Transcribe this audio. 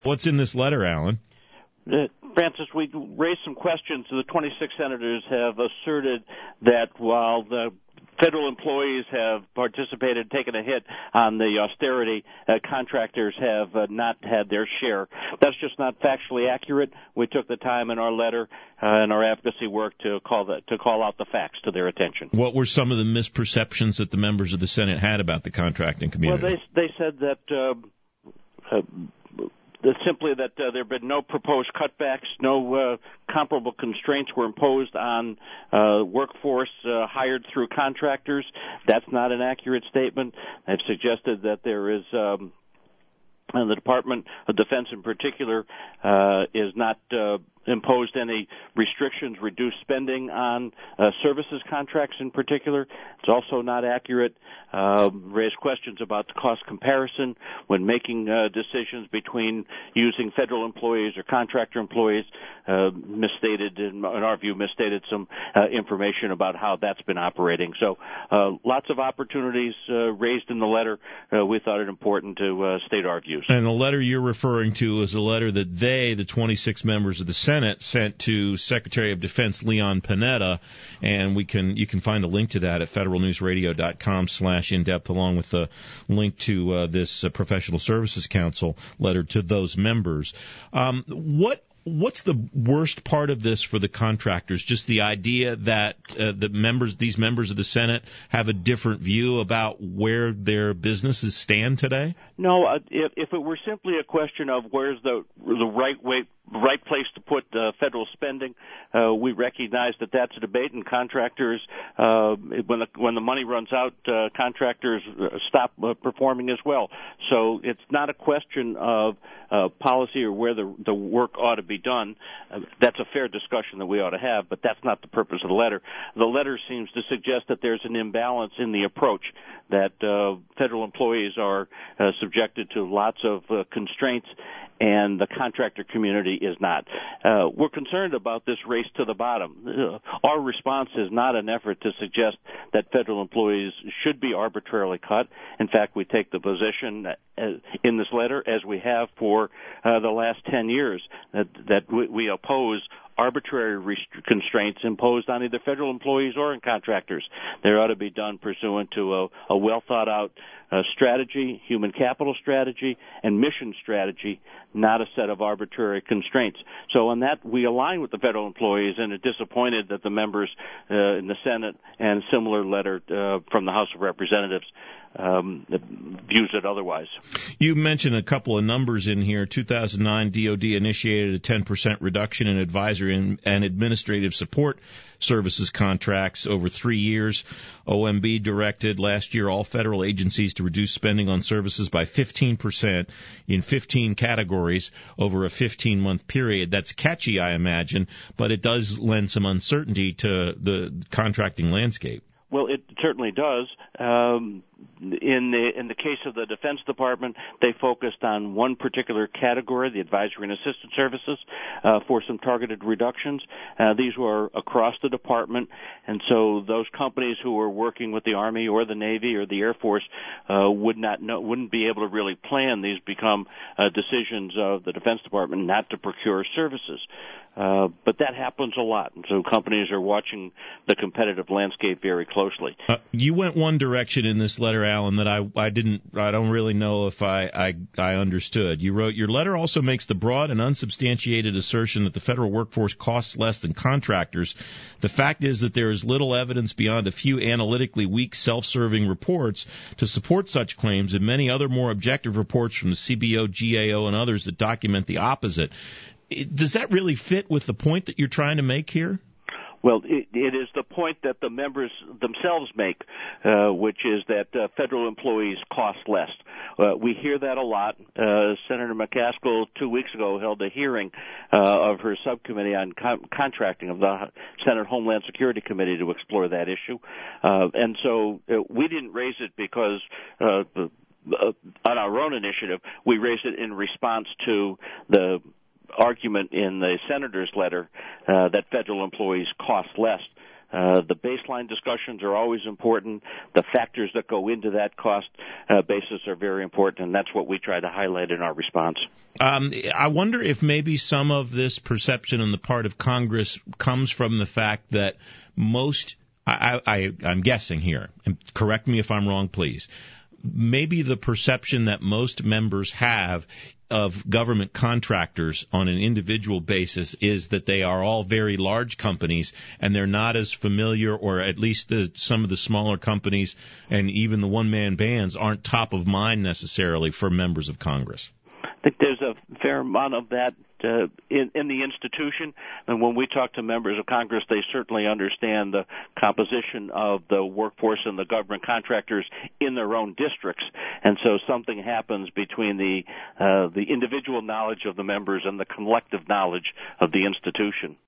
What's in this letter, Alan? Francis, we raised some questions. The 26 senators have asserted that while the federal employees have participated, taken a hit on the austerity, contractors have not had their share. That's just not factually accurate. We took the time in our letter and our advocacy work to call out the facts to their attention. What were some of the misperceptions that the members of the Senate had about the contracting community? Well, they said that simply that there have been no proposed cutbacks, no comparable constraints were imposed on workforce hired through contractors. That's not an accurate statement. I've suggested that there is the Department of Defense in particular is not imposed any restrictions, reduced spending on services contracts in particular. It's also not accurate. Raised questions about the cost comparison when making decisions between using federal employees or contractor employees. Misstated, in our view, some information about how that's been operating. So lots of opportunities raised in the letter. We thought it important to state our views. And the letter you're referring to is a letter that the 26 members of the Senate, sent to Secretary of Defense Leon Panetta, and you can find a link to that at federalnewsradio.com/in-depth, along with a link to this Professional Services Council letter to those members. What's the worst part of this for the contractors? Just the idea that these members of the Senate have a different view about where their businesses stand today? No, if it were simply a question of where's the right place to put federal spending, we recognize that that's a debate, and contractors, when the money runs out, contractors stop performing as well. So it's not a question of policy or where the work ought to be done. That's a fair discussion that we ought to have, but that's not the purpose of the letter. The letter seems to suggest that there's an imbalance in the approach, that federal employees are subjected to lots of constraints, and the contractor community is not. We're concerned about this race to the bottom. Our response is not an effort to suggest that federal employees should be arbitrarily cut. In fact, we take the position in this letter, as we have for the last 10 years, that we oppose arbitrary constraints imposed on either federal employees or in contractors. They ought to be done pursuant to a well-thought-out strategy, human capital strategy, and mission strategy, not a set of arbitrary constraints. So on that, we align with the federal employees and are disappointed that the members in the Senate and similar letter from the House of Representatives views it otherwise. You mentioned a couple of numbers in here. 2009, DOD initiated a 10% reduction in advisory and administrative support services contracts over 3 years. OMB directed last year all federal agencies to reduce spending on services by 15% in 15 categories over a 15-month period. That's catchy, I imagine, but it does lend some uncertainty to the contracting landscape. Well, it certainly does. In the case of the Defense Department, they focused on one particular category, the advisory and assistance services, for some targeted reductions. These were across the department, and so those companies who were working with the Army or the Navy or the Air Force wouldn't be able to really plan. These become decisions of the Defense Department not to procure services. But that happens a lot, and so companies are watching the competitive landscape very closely. You went one direction in this letter, Alan, that I don't really know if I understood. You wrote, your letter also makes the broad and unsubstantiated assertion that the federal workforce costs less than contractors. The fact is that there is little evidence beyond a few analytically weak, self-serving reports to support such claims, and many other more objective reports from the CBO, GAO, and others that document the opposite. Does that really fit with the point that you're trying to make here? Well, it is the point that the members themselves make, which is that federal employees cost less. We hear that a lot. Senator McCaskill 2 weeks ago held a hearing of her subcommittee on contracting of the Senate Homeland Security Committee to explore that issue. And so we didn't raise it because on our own initiative. We raised it in response to the argument in the senator's letter that federal employees cost less. The baseline discussions are always important. The factors that go into that cost basis are very important, and that's what we try to highlight in our response. I wonder if maybe some of this perception on the part of Congress comes from the fact that I'm guessing here, and correct me if I'm wrong, please, maybe the perception that most members have of government contractors on an individual basis is that they are all very large companies and they're not as familiar, or at least some of the smaller companies and even the one-man bands aren't top of mind necessarily for members of Congress. I think there's a fair amount of that in the institution, and when we talk to members of Congress, they certainly understand the composition of the workforce and the government contractors in their own districts, and so something happens between the individual knowledge of the members and the collective knowledge of the institution.